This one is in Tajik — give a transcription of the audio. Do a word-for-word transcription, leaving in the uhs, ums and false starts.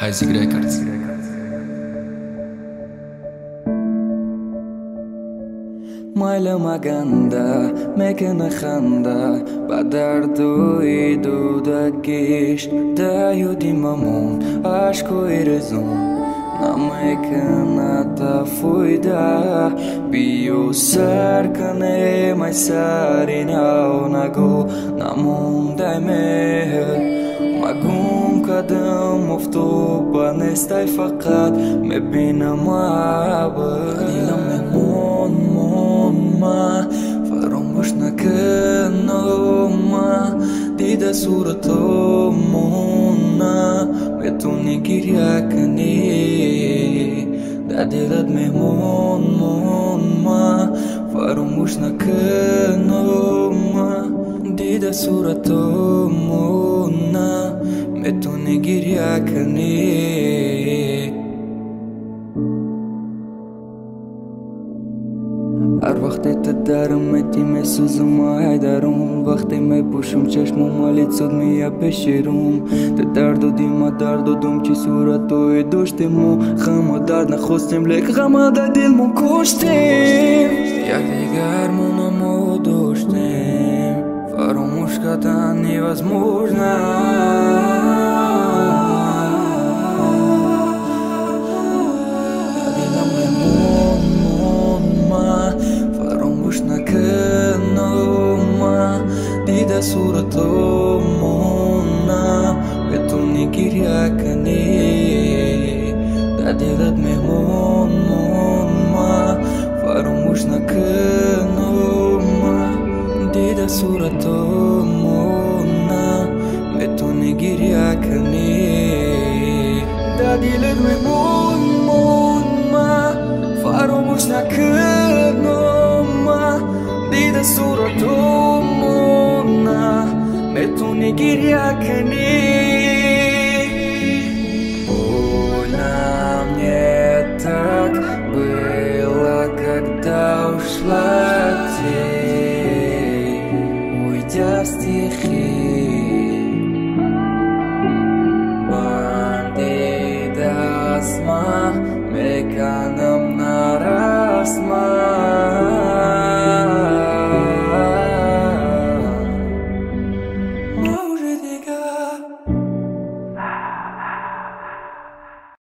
Isaac Records. Mayla maganda, mekana khanda, badardo idu da gish, da yudi mamun, ashko irezum, na mekana ta fuida, bio sarkane mai sarinau nagu, na munda meher. Magum kadam muftu banestai faqat mebina maaba Dila me mon mon ma farum bushna kano ma Dida surato mona Betuni giryakani Dadilad me mon mon ma farum bushna kano ma Dida surato mona Betuni giryakani هر وقتی تدارم متی مسوزم آی دارم وقتی می پوشم چشمم ولی صد میا بشیرم تدارد و دیما دارد و دوم چی صورت توی داشتیم خما درد نخواستیم لیک خما در دلمو کشتیم یک دیگر منمو داشتیم فراموش کردن невозможно Dida surato mona Betuni giryakani Dadilad me mon mon ma Farumush nakano ma Dida surato mona Betuni giryakani Dadilad me mon mon ma Farumush nakano ma Dida surato mona Betuni giryakani